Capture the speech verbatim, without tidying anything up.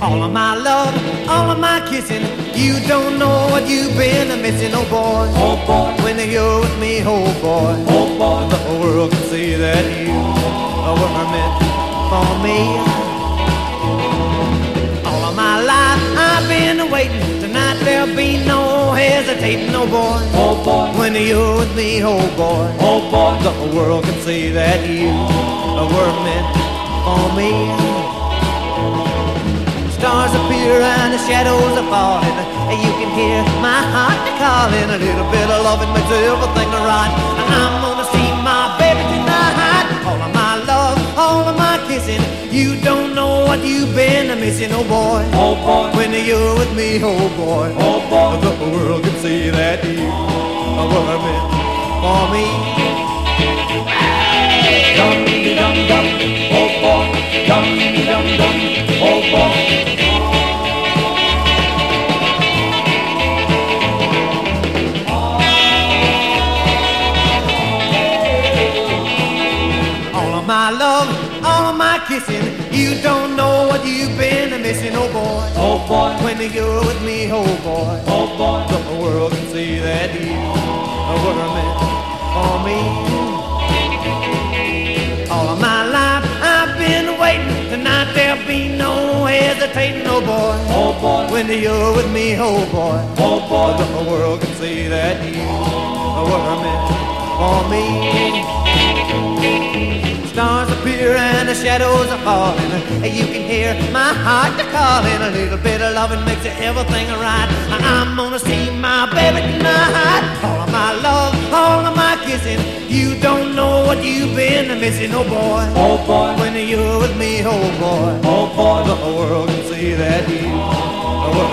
All of my love, all of my kissing, you don't know what you've been missing, oh boy. Oh boy, when you're with me, oh boy. oh boy, the whole world can see that you were meant for me. All of my life I've been waiting. Tonight there'll be no hesitating, oh boy. oh boy, When you're with me, oh boy. oh boy, The whole world can see that you were meant for me. Stars appear and the shadows are falling. You can hear my heart calling. A little bit of loving makes everything right. I'm gonna see my baby tonight. All of my love, all of my kissing, you don't know what you've been missing, oh boy. oh boy, When you're with me, oh boy. oh boy, The whole world can see that you were meant for me. dum dum dum, oh boy, dum dum dum, oh boy. My love, all of my kissing, you don't know what you've been missing, oh boy. Oh boy, When you're with me, oh boy. oh boy, The whole world can see that you were meant for me. All of my life I've been waiting. Tonight there'll be no hesitating, oh boy. oh boy, When you're with me, oh boy. oh boy, The whole world can see that you were meant for me. Stars appear and the shadows are falling. You can hear my heart calling. A little bit of loving makes everything right. I'm gonna see my baby tonight. All of my love, all of my kissing, you don't know what you've been missing, oh boy. oh boy, When you're with me, oh boy. oh boy, The whole world can see that you were